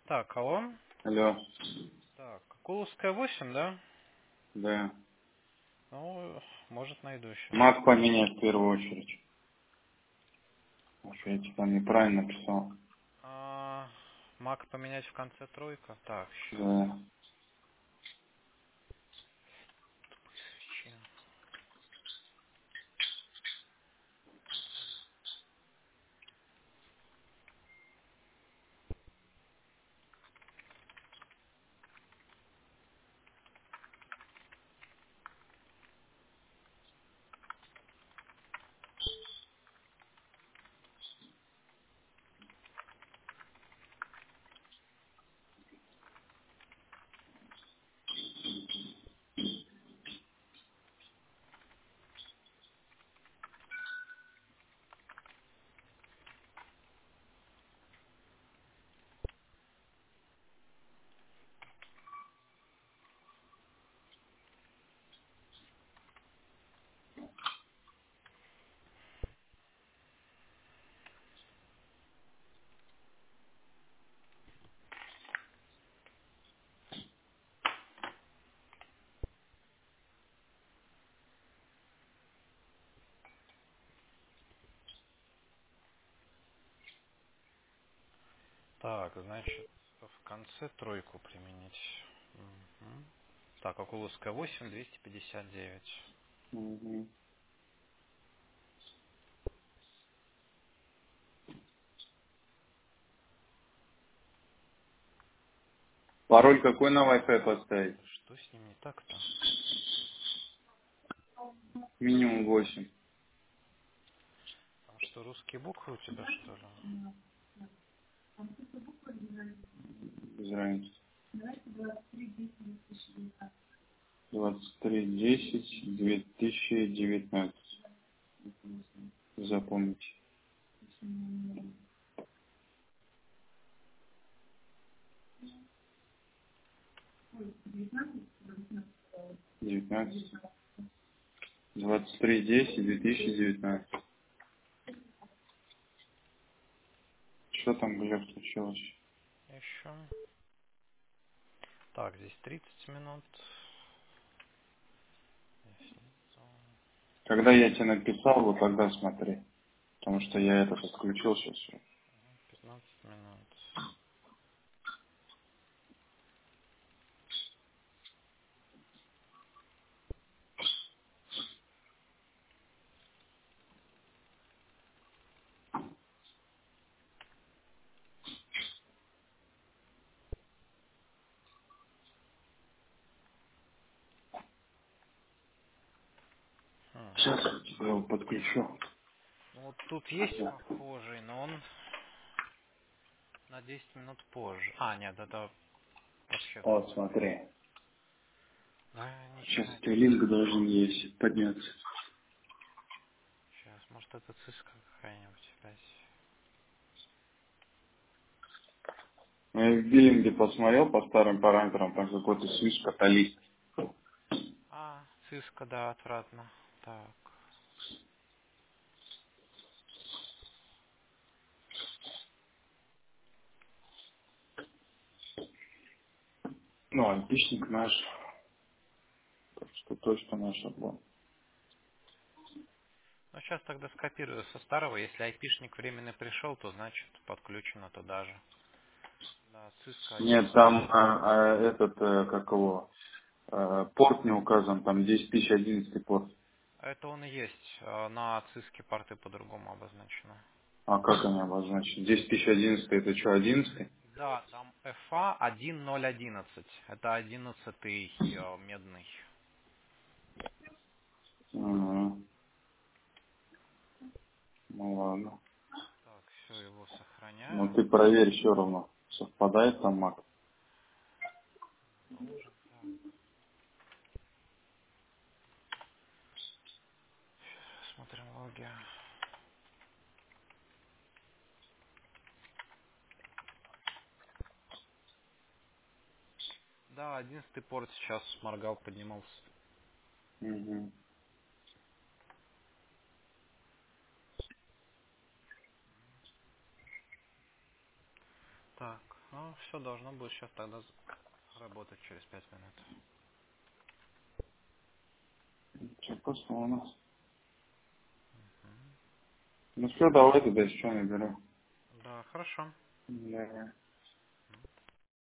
Так, алло. Алло, Так, Куловская 8, да? да. Ну, может, найду сейчас. Мат поменять в первую очередь. Может, я тебе там неправильно написал. Мак поменять в конце тройка. Так, сейчас. Да. Так, значит, в конце тройку применить. Мгм. Так, Окуловская 8, 259. Мгм. Пароль какой на Wi-Fi поставить? Что с ним не так-то? Минимум 8. Там что, русские буквы у тебя, что ли? Без разницы. 23.10, 2019. Запомните. 19. 23.10, 2019. Что там, Глеб, случилось? Еще. Так, здесь 30 минут. Здесь нету. Когда я тебе написал, вот тогда смотри. Потому что я этот отключил сейчас. 15 минут. Хм. Сейчас я тебя его подключу. Ну, вот тут есть похожий, но он на 10 минут позже. А, нет, это вообще Вот, другой. смотри. Да, Сейчас ничего. у тебя линк должен есть подняться. Сейчас, может это циска какая-нибудь опять. Ну, я в биллинге посмотрел по старым параметрам, там какой-то свич каталист. Циска, да, отвратно. Так. Ну, айпишник наш. Так что точно наш был. Ну, сейчас тогда скопирую со старого. Если айпишник временно пришел, то значит подключено туда же. Да, циска Нет, 11. там этот, как его, порт не указан, там 10011 порт. Это он и есть. На циске порты по-другому обозначены. А как они обозначены? 10011 это что, 11? Да, там FA 1011. Это 11-й медный. Угу. Ну ладно. Так, все, его Но сохраняю. ты проверь все равно. Совпадает там мак? Должен. Так, смотрим логи. Да, 11-й порт сейчас моргал, поднимался. Угу. Так, Ну, все должно будет сейчас тогда работать через 5 минут. Все, просто у нас. Ну все, давай тогда еще наберу. Да, хорошо. Да.